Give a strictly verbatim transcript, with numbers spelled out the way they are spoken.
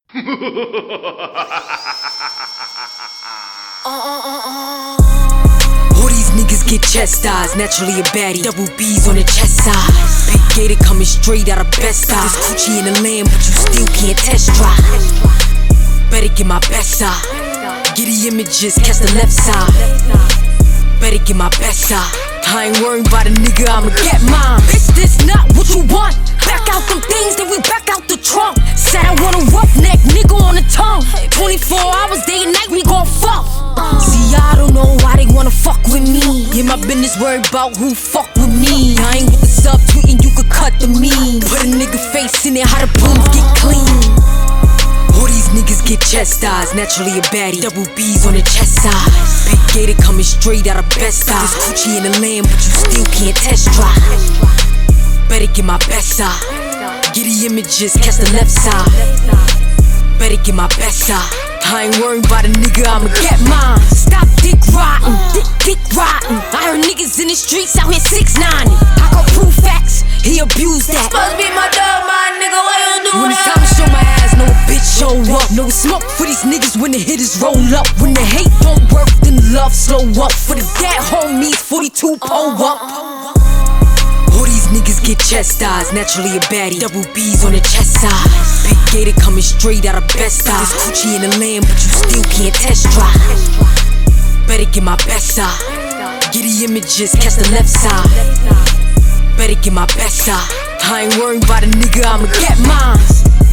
uh, uh, uh, uh. All these niggas get chastised, naturally a baddie. Double B's on the chest side. Big gator coming straight out of Best Buy. This coochie in the land, but you still can't test drive. Better get my best side. Get the images, catch the left side. Better get my best side. I ain't worried about a nigga, I'ma get mine. Bitch, this not what you want. Back out them things, then we back out the trunk. Said I want a roughneck nigga on the tongue. Twenty-four hours, day and night, we gon' fuck. See, I don't know why they wanna fuck with me. Yeah, my business worried about who fuck with me. I ain't with the subtweeting, you could cut the meme. Put a nigga face in there, how the brooms get clean. All these niggas get chastised, naturally a baddie. Double B's on the chest side. Big gator coming straight out of Best Buy. This coochie in the land, but you still can't test drive. Better get my best side. Get the images, catch the left side. Better get my best side. I ain't worried about a nigga, I'ma get mine. Stop dick riding, dick, dick riding. I heard niggas in the streets out here six nine. I got proof facts, he abused that. Supposed to be my dog, my nigga, why you do When that? it's time to show my ass, no bitch show up. No smoke for these niggas when the hitters roll up. When the hate don't work, then the love slow up. For the dead homies, forty-two pull up. All these niggas get chastised, naturally a baddie. Double B's on the chest side. Big gator coming straight out of Best Buy. This coochie in the land, but you still can't test drive. Better get my best side. Get the images, catch the left side. Better get my best side. I ain't worried about a nigga, I'ma get mine.